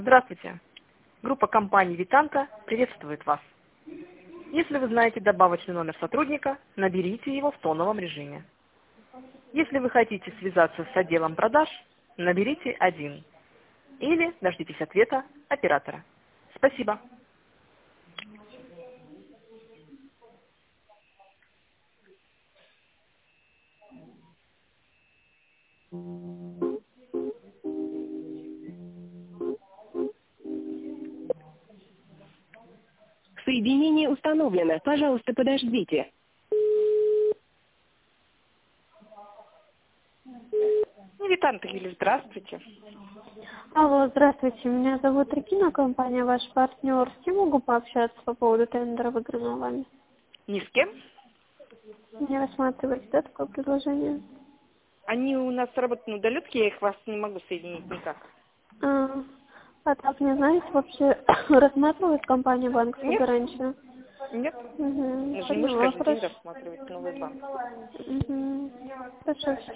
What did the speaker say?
Здравствуйте. Группа компаний «Витанка» приветствует вас. Если вы знаете добавочный номер сотрудника, наберите его в тоновом режиме. Если вы хотите связаться с отделом продаж, наберите 1 или дождитесь ответа оператора. Спасибо. Соединение установлено. Пожалуйста, подождите. «Витанка», Юлия, здравствуйте. Алло, здравствуйте, меня зовут Регина, компания «Ваш партнер». С кем могу пообщаться по поводу тендера, выигранного вами? Ни с кем. Не рассматриваете, да, такое предложение? Они у нас работают на удаленке, я их вас не могу соединить никак. А так, не знаете, вообще рассматривает компания банковская Нет. гарантию? Нет. Угу, Нужно мышь поняла, каждый день хорошо. рассматривать новый банк. Угу. Хорошо.